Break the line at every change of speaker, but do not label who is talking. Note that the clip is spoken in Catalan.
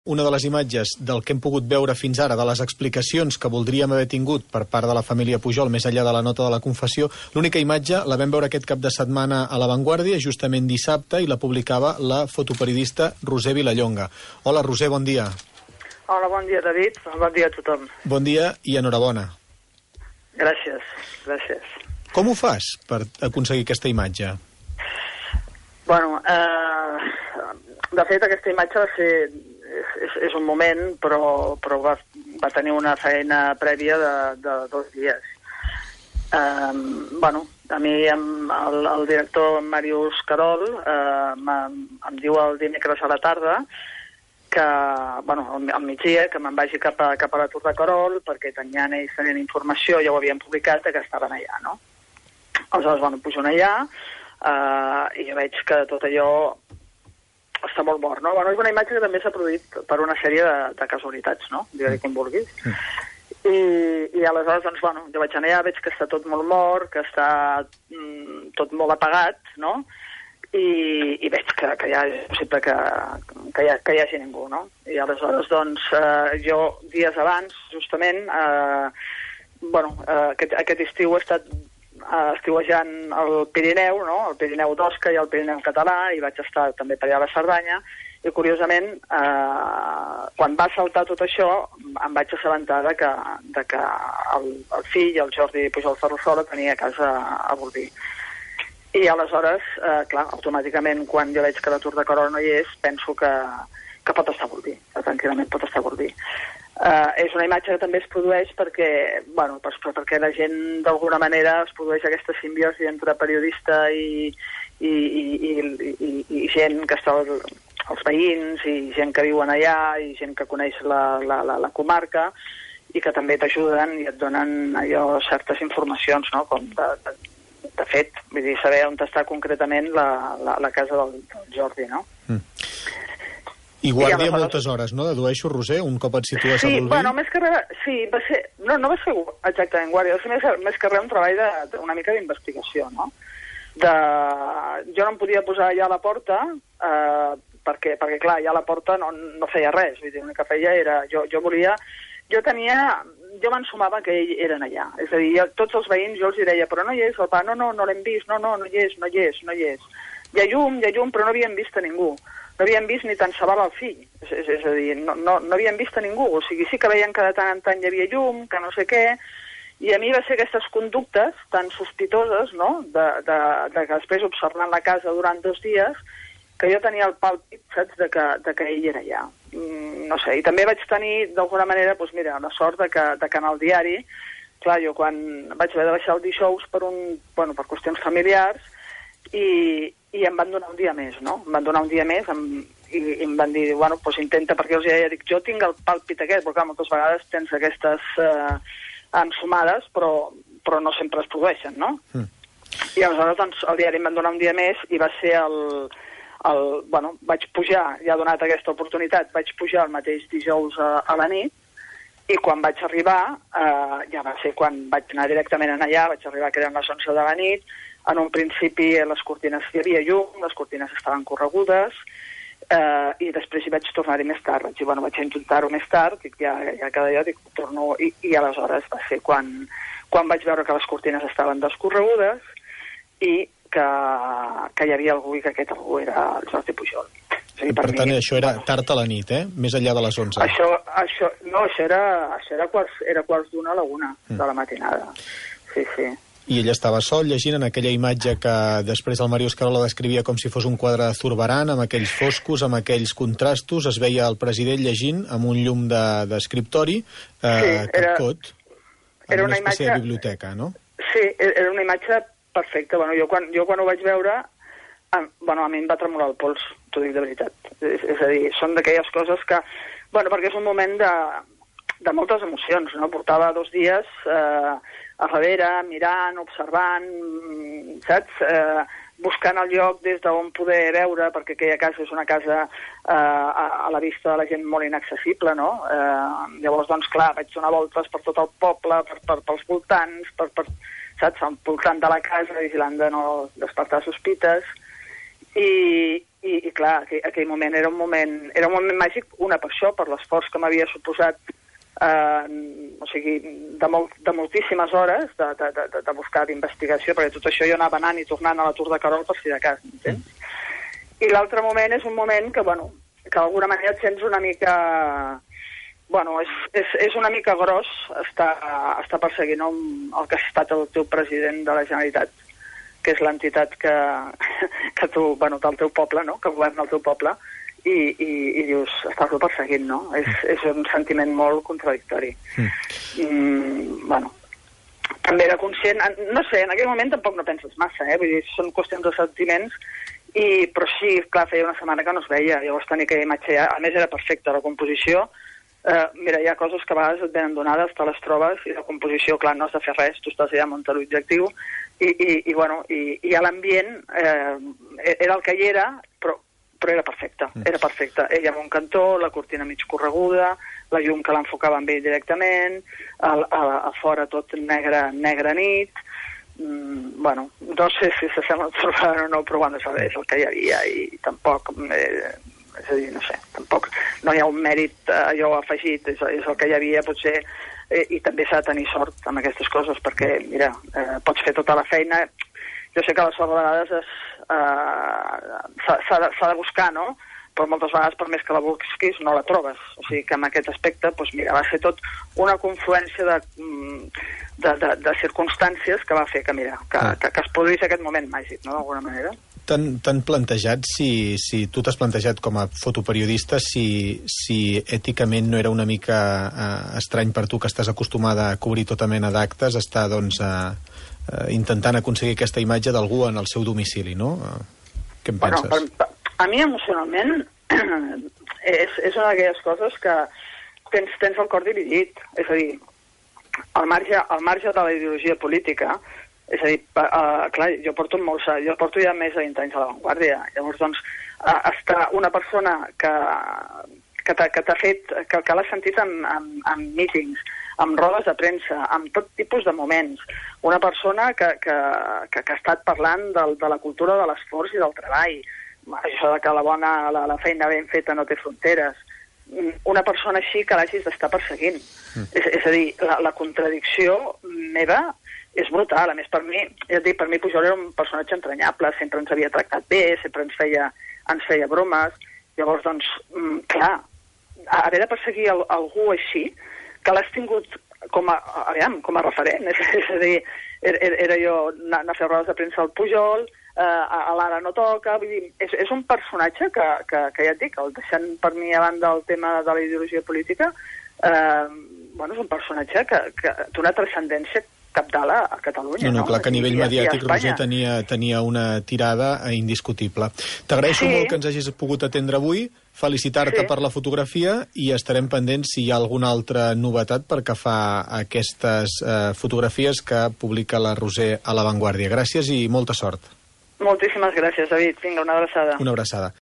una de les imatges del que hem pogut veure fins ara, de les explicacions que voldríem haver tingut per part de la família Pujol, més enllà de la nota de la confessió. L'única imatge la vam veure aquest cap de setmana a La Vanguardia, justament dissabte, i la publicava la fotoperiodista Roser Vilallonga. Hola, Roser, bon dia.
Hola, bon dia, David. Bon dia a tothom.
Bon dia i enhorabona.
Gràcies, gràcies.
Com ho fas per aconseguir aquesta imatge?
Bueno, de fet, aquesta imatge va ser... És un moment, però va tenir una feina prèvia de 2 dies. Bueno, a mi el director Màrius Carol em diu el dimecres a la tarda que, bueno, al migdia, que me'n vagi cap a la Tour de Carol, perquè ells tenien informació, ja ho havien publicat, que estaven allà, no? Aleshores, bueno, pujo allà, i jo veig que tot allò està molt mort, no? Bueno, és una imatge que també s'ha produït per una sèrie de casualitats, no? Digue-li com vulguis. I aleshores, doncs, bueno, jo vaig anar allà, veig que està tot molt mort, que està tot molt apagat, no? I veig que ja és possible que hi hagi ningú, no? I aleshores, doncs, jo dies abans, justament, bueno, aquest estiu he estat estiuejant el Pirineu, no? El Pirineu d'Osca i el Pirineu català, i vaig estar també per allà a la Cerdanya, i curiosament, quan va saltar tot això, em vaig assabentar de que el fill, el Jordi Pujol Ferrusola, tenia a casa a Bolvir. I aleshores, clar, automàticament, quan jo veig que la Tour de Carol no hi és, penso que pot estar a Bolvir, que tranquil·lament pot estar a Bolvir. És una imatge que també es produeix perquè, bueno, perquè la gent d'alguna manera es produeix aquesta simbiosi entre periodista i gent que està els veïns, i gent que viuen allà, i gent que coneix la comarca, i que també t'ajuden i et donen allò certes informacions, no? Com de fet, vull dir, saber on està concretament la casa del Jordi, no?
I guàrdia moltes hores, no? Dedueixo, Roser, un cop et situes a Bolvir?
Sí, bueno, més que res, sí, va ser... No va ser exactament guàrdia, va ser més que res un treball una mica d'investigació, no? Jo no em podia posar allà a la porta, perquè clar, allà a la porta no feia res, vull dir, l'únic que feia era... Jo m'ensumava que ells eren allà, és a dir, tots els veïns jo els deia, però no hi és el pa, no l'hem vist, no hi és. Hi ha llum, però no havíem vist a ningú. No havien vist ni tan sabal al fill, és a dir, no havien vist a ningú, o sigui, sí que veien que de tant en tant hi havia llum, que no sé què, i a mi va ser aquestes conductes tan sospitoses, no?, de que després observant la casa durant 2 dies, que jo tenia el pàlpit, saps?, de que ell era allà. No sé, i també vaig tenir, d'alguna manera, doncs mira, la sort de que en el diari, clar, jo quan vaig haver de baixar el dijous per qüestions familiars, i em van donar un dia més, no? Em van donar un dia més i em van dir, bueno, doncs intenta, perquè els deia, dic, jo tinc el pàlpit aquest, però clar, moltes vegades tens aquestes ensumades, però no sempre es produeixen, no? I aleshores, doncs, el diari em van donar un dia més i va ser bueno, vaig pujar, ja donat aquesta oportunitat, vaig pujar el mateix dijous a la nit, i quan vaig arribar, ja va ser quan vaig anar directament allà, vaig arribar que eren les 11 de la nit. En un principi les cortines hi havia llum, les cortines estaven corregudes, i després hi vaig tornar-hi més tard. Vaig dir, bueno, vaig intentar-ho més tard, dic, ja cada dia, dic, torno, i aleshores va ser quan vaig veure que les cortines estaven descorregudes i que hi havia algú i que aquest algú era el Jordi Pujol.
Per tant, això era tard a la nit, més enllà de les 11.
Això era quarts d'una a la 1 de la matinada. Sí.
I ell estava sol llegint en aquella imatge que després el Màrius Carol la descrivia com si fos un quadre de Zurbarán, amb aquells foscos, amb aquells contrastos. Es veia el president llegint amb un llum d'escriptori, capcot, en una espècie de biblioteca, no?
Sí, era una imatge perfecta. Bueno, jo quan ho vaig veure, a mi em va tremolar el pols, t'ho dic de veritat. És a dir, són d'aquelles coses que... Bueno, perquè és un moment de moltes emocions, no? Portava 2 dies a darrere, mirant, observant, saps? Buscant el lloc des d'on poder veure, perquè aquella casa és una casa a la vista de la gent molt inaccessible, no? Llavors, doncs, clar, vaig donar voltes per tot el poble, pels voltants, saps? Al voltant de la casa, vigilant de no despertar sospites, I clar, aquell moment era un moment màgic, per això, per l'esforç que m'havia suposat, o sigui, de moltíssimes hores de buscar d'investigació, perquè tot això jo anava anant i tornant a la Tour de Carol per si de cas, entens? I l'altre moment és un moment que, bueno, que d'alguna manera et sents una mica... Bueno, és una mica gros estar perseguint el que ha estat el teu president de la Generalitat, que és l'entitat que tu, bueno, del teu poble, no?, que governa el teu poble, i dius, estàs-lo perseguint, no? És un sentiment molt contradictori. Bueno, també era conscient, no sé, en aquell moment tampoc no penses massa, vull dir, són qüestions de sentiments, però sí, clar, feia una setmana que no es veia, llavors tenia aquella imatge, a més era perfecta la composició. Mira, hi ha coses que a vegades et venen donades, te les trobes, i la composició, clar, no has de fer res, tu estàs allà muntant l'objectiu, i a l'ambient era el que hi era, però era perfecte, era perfecte. Ella amb un cantó, la cortina mig correguda, la llum que l'enfocava amb ell directament, a fora tot negra nit. Bueno, no sé si s'assembla trobar o no, però bueno, és el que hi havia, i tampoc... És a dir, no sé, tampoc no hi ha un mèrit allò afegit, és el que hi havia, potser, i també s'ha de tenir sort amb aquestes coses, perquè, mira, pots fer tota la feina. Jo sé que la sort a vegades s'ha de buscar, no?, però moltes vegades, per més que la busquis, no la trobes. O sigui que en aquest aspecte, doncs mira, va ser tot una confluència de circumstàncies que va fer que, mira, que es produís aquest moment màgic, no?, d'alguna manera.
T'han plantejat, si tu t'has plantejat com a fotoperiodista, si èticament no era una mica estrany per tu, que estàs acostumada a cobrir tota mena d'actes, estar, doncs, intentant aconseguir aquesta imatge d'algú en el seu domicili, no? Què en penses?
Bueno, a mi emocionalment és una d'aquelles coses que tens el cor dividit. És a dir, al marge de la ideologia política, és a dir, clar, jo porto ja més de 20 anys a La Vanguardia. Llavors, doncs, estar una persona que t'ha fet, que l'has sentit en mítings, amb rodes de premsa, amb tot tipus de moments, una persona que ha estat parlant de la cultura de l'esforç i del treball, això de que la feina ben feta no té fronteres, una persona així que l'hagis d'estar perseguint. És a dir, la contradicció meva és brutal. A més, per mi Pujol era un personatge entranyable, sempre ens havia tractat bé, sempre ens feia bromes. Llavors, doncs, clar, haver de perseguir algú així, que l'has tingut com a referent. És a dir, era jo anar a fer rodes de premsa al Pujol, a l'Ara no toca, vull dir, és un personatge que ja et dic, deixant per mi a banda el tema de la ideologia política, bueno, és un personatge que té una transcendència cabdal a Catalunya.
No, clar que a nivell mediàtic Roser tenia una tirada indiscutible. T'agraeixo molt que ens hagis pogut atendre avui, felicitar-te per la fotografia i estarem pendents si hi ha alguna altra novetat perquè fa aquestes fotografies que publica la Roser a La Vanguardia. Gràcies i molta sort.
Moltíssimes gràcies, David. Vinga, una abraçada.
Una abraçada.